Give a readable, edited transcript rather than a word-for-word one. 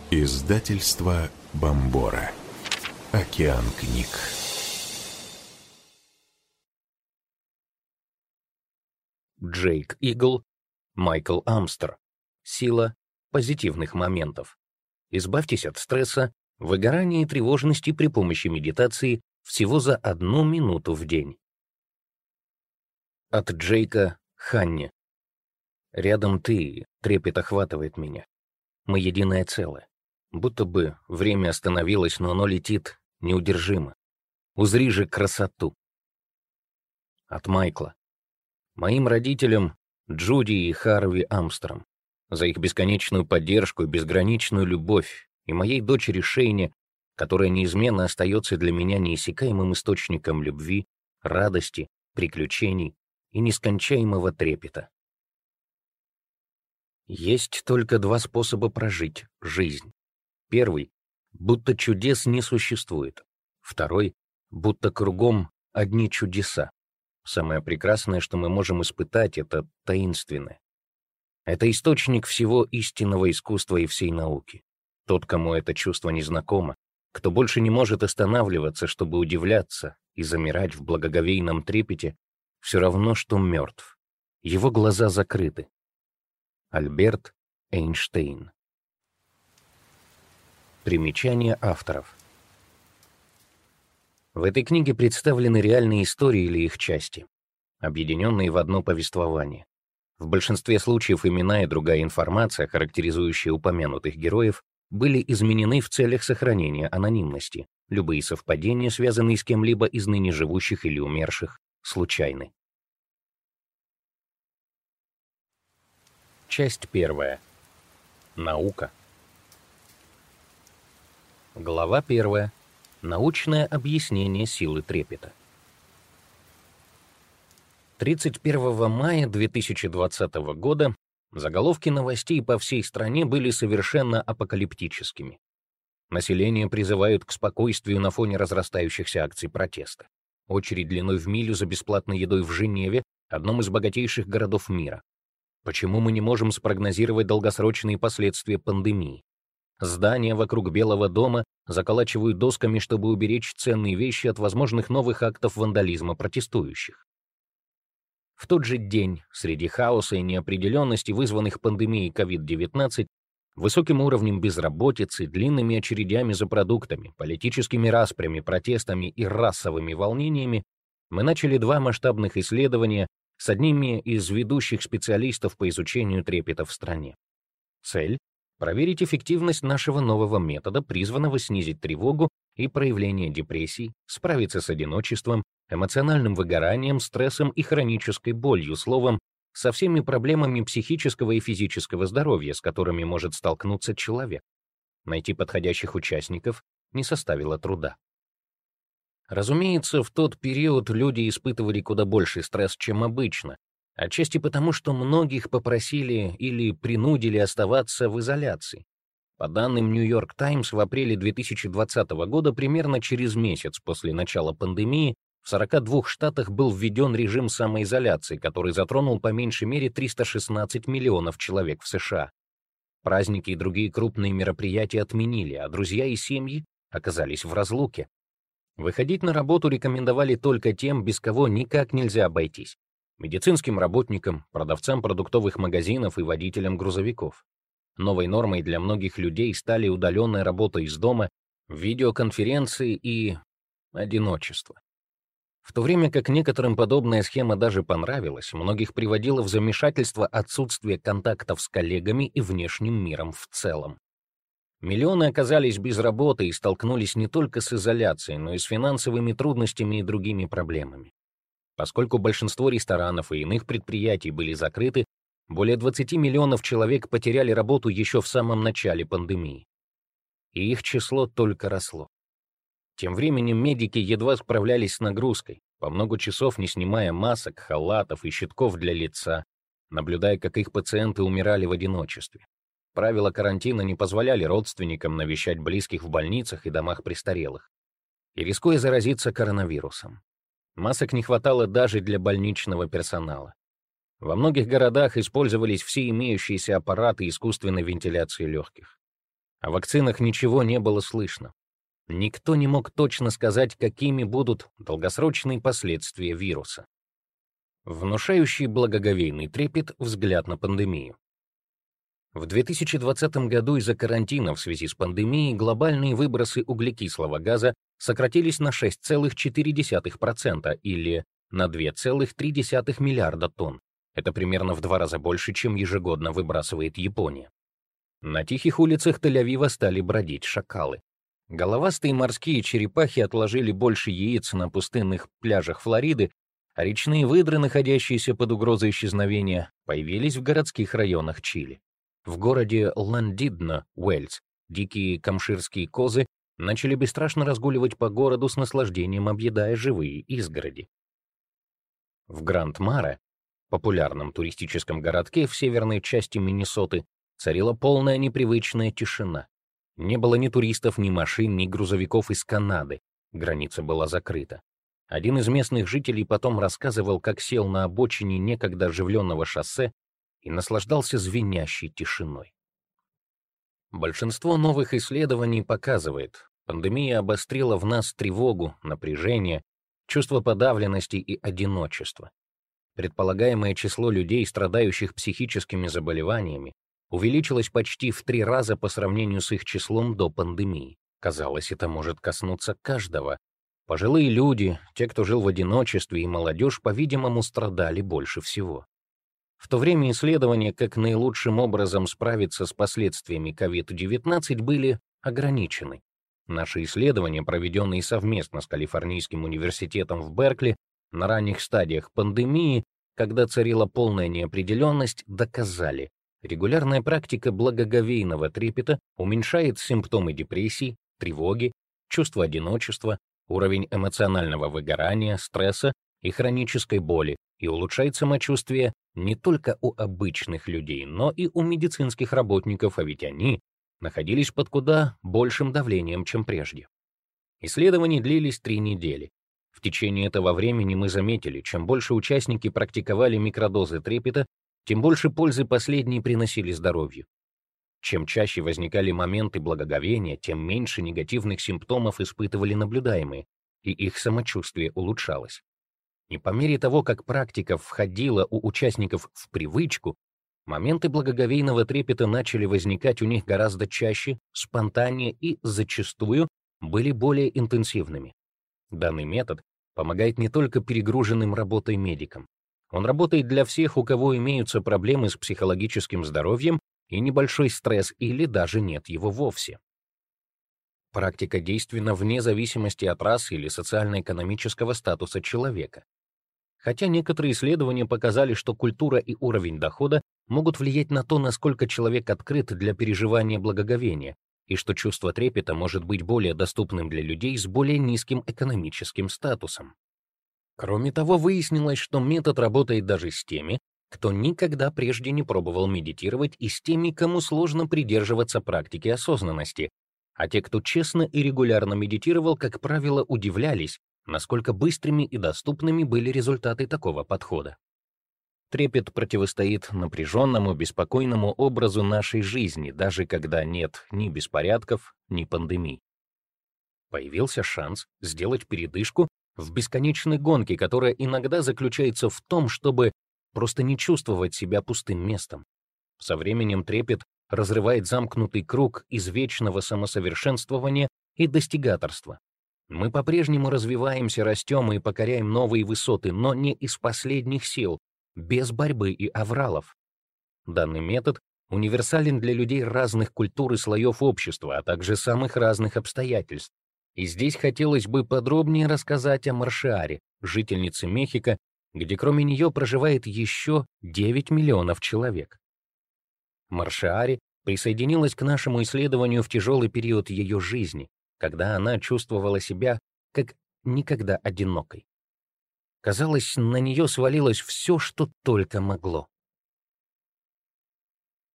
Издательство Бомбора. Океан книг. Джейк Игл, Майкл Амстер. Сила позитивных моментов. Избавьтесь от стресса, выгорания и тревожности при помощи медитации всего за 1 минуту в день. От Джейка Ханни. Рядом ты, трепет охватывает меня. Мы единое целое. Будто бы время остановилось, но оно летит неудержимо. Узри же красоту. От Майкла. Моим родителям, Джуди и Харви Амстерам, за их бесконечную поддержку и безграничную любовь, и моей дочери Шейне, которая неизменно остается для меня неиссякаемым источником любви, радости, приключений и нескончаемого трепета. Есть только 2 способа прожить жизнь. Первый — будто чудес не существует. Второй — будто кругом одни чудеса. Самое прекрасное, что мы можем испытать, — это таинственное. Это источник всего истинного искусства и всей науки. Тот, кому это чувство незнакомо, кто больше не может останавливаться, чтобы удивляться и замирать в благоговейном трепете, все равно, что мертв. Его глаза закрыты. Альберт Эйнштейн. Примечание авторов. В этой книге представлены реальные истории или их части, объединенные в одно повествование. В большинстве случаев имена и другая информация, характеризующая упомянутых героев, были изменены в целях сохранения анонимности. Любые совпадения, связанные с кем-либо из ныне живущих или умерших, случайны. Часть 1. Наука. Глава 1. Научное объяснение силы трепета. 31 мая 2020 года заголовки новостей по всей стране были совершенно апокалиптическими. Население призывают к спокойствию на фоне разрастающихся акций протеста. Очередь длиной в милю за бесплатной едой в Женеве, одном из богатейших городов мира. Почему мы не можем спрогнозировать долгосрочные последствия пандемии? Здания вокруг Белого дома заколачивают досками, чтобы уберечь ценные вещи от возможных новых актов вандализма протестующих. В тот же день, среди хаоса и неопределенности, вызванных пандемией COVID-19, высоким уровнем безработицы, длинными очередями за продуктами, политическими распрями, протестами и расовыми волнениями, мы начали 2 масштабных исследования с одними из ведущих специалистов по изучению трепета в стране. Цель — проверить эффективность нашего нового метода, призванного снизить тревогу и проявление депрессий, справиться с одиночеством, эмоциональным выгоранием, стрессом и хронической болью, словом, со всеми проблемами психического и физического здоровья, с которыми может столкнуться человек. Найти подходящих участников не составило труда. Разумеется, в тот период люди испытывали куда больший стресс, чем обычно, отчасти потому, что многих попросили или принудили оставаться в изоляции. По данным New York Times, в апреле 2020 года, примерно через месяц после начала пандемии, в 42 штатах был введен режим самоизоляции, который затронул по меньшей мере 316 миллионов человек в США. Праздники и другие крупные мероприятия отменили, а друзья и семьи оказались в разлуке. Выходить на работу рекомендовали только тем, без кого никак нельзя обойтись: медицинским работникам, продавцам продуктовых магазинов и водителям грузовиков. Новой нормой для многих людей стали удаленная работа из дома, видеоконференции и одиночество. В то время как некоторым подобная схема даже понравилась, многих приводило в замешательство отсутствие контактов с коллегами и внешним миром в целом. Миллионы оказались без работы и столкнулись не только с изоляцией, но и с финансовыми трудностями и другими проблемами. Поскольку большинство ресторанов и иных предприятий были закрыты, более 20 миллионов человек потеряли работу еще в самом начале пандемии. И их число только росло. Тем временем медики едва справлялись с нагрузкой, по много часов не снимая масок, халатов и щитков для лица, наблюдая, как их пациенты умирали в одиночестве. Правила карантина не позволяли родственникам навещать близких в больницах и домах престарелых, и рискуя заразиться коронавирусом. Масок не хватало даже для больничного персонала. Во многих городах использовались все имеющиеся аппараты искусственной вентиляции легких. О вакцинах ничего не было слышно. Никто не мог точно сказать, какими будут долгосрочные последствия вируса. Внушающий благоговейный трепет взгляд на пандемию. В 2020 году из-за карантина в связи с пандемией глобальные выбросы углекислого газа сократились на 6,4% или на 2,3 миллиарда тонн. Это примерно в 2 раза больше, чем ежегодно выбрасывает Япония. На тихих улицах Тель-Авива стали бродить шакалы. Головастые морские черепахи отложили больше яиц на пустынных пляжах Флориды, а речные выдры, находящиеся под угрозой исчезновения, появились в городских районах Чили. В городе Ландидно, Уэльс, дикие камширские козы начали бесстрашно разгуливать по городу с наслаждением, объедая живые изгороди. В Гранд-Маре, популярном туристическом городке в северной части Миннесоты, царила полная непривычная тишина. Не было ни туристов, ни машин, ни грузовиков из Канады. Граница была закрыта. Один из местных жителей потом рассказывал, как сел на обочине некогда оживленного шоссе и наслаждался звенящей тишиной. Большинство новых исследований показывает, пандемия обострила в нас тревогу, напряжение, чувство подавленности и одиночества. Предполагаемое число людей, страдающих психическими заболеваниями, увеличилось почти в 3 раза по сравнению с их числом до пандемии. Казалось, это может коснуться каждого. Пожилые люди, те, кто жил в одиночестве, и молодежь, по-видимому, страдали больше всего. В то время исследования, как наилучшим образом справиться с последствиями COVID-19, были ограничены. Наши исследования, проведенные совместно с Калифорнийским университетом в Беркли на ранних стадиях пандемии, когда царила полная неопределенность, доказали, регулярная практика благоговейного трепета уменьшает симптомы депрессии, тревоги, чувство одиночества, уровень эмоционального выгорания, стресса и хронической боли и улучшает самочувствие не только у обычных людей, но и у медицинских работников, а ведь они находились под куда большим давлением, чем прежде. Исследования длились 3 недели. В течение этого времени мы заметили, чем больше участники практиковали микродозы трепета, тем больше пользы последние приносили здоровью. Чем чаще возникали моменты благоговения, тем меньше негативных симптомов испытывали наблюдаемые, и их самочувствие улучшалось. И по мере того, как практика входила у участников в привычку, моменты благоговейного трепета начали возникать у них гораздо чаще, спонтаннее и, зачастую, были более интенсивными. Данный метод помогает не только перегруженным работой медикам. Он работает для всех, у кого имеются проблемы с психологическим здоровьем и небольшой стресс, или даже нет его вовсе. Практика действенна вне зависимости от расы или социально-экономического статуса человека. Хотя некоторые исследования показали, что культура и уровень дохода могут влиять на то, насколько человек открыт для переживания благоговения, и что чувство трепета может быть более доступным для людей с более низким экономическим статусом. Кроме того, выяснилось, что метод работает даже с теми, кто никогда прежде не пробовал медитировать, и с теми, кому сложно придерживаться практики осознанности, а те, кто честно и регулярно медитировал, как правило, удивлялись, насколько быстрыми и доступными были результаты такого подхода. Трепет противостоит напряженному, беспокойному образу нашей жизни, даже когда нет ни беспорядков, ни пандемий. Появился шанс сделать передышку в бесконечной гонке, которая иногда заключается в том, чтобы просто не чувствовать себя пустым местом. Со временем трепет разрывает замкнутый круг из вечного самосовершенствования и достигаторства. Мы по-прежнему развиваемся, растем и покоряем новые высоты, но не из последних сил, без борьбы и авралов. Данный метод универсален для людей разных культур и слоев общества, а также самых разных обстоятельств. И здесь хотелось бы подробнее рассказать о Маршиаре, жительнице Мехико, где кроме нее проживает еще 9 миллионов человек. Маршиаре присоединилась к нашему исследованию в тяжелый период ее жизни, когда она чувствовала себя как никогда одинокой. Казалось, на нее свалилось все, что только могло.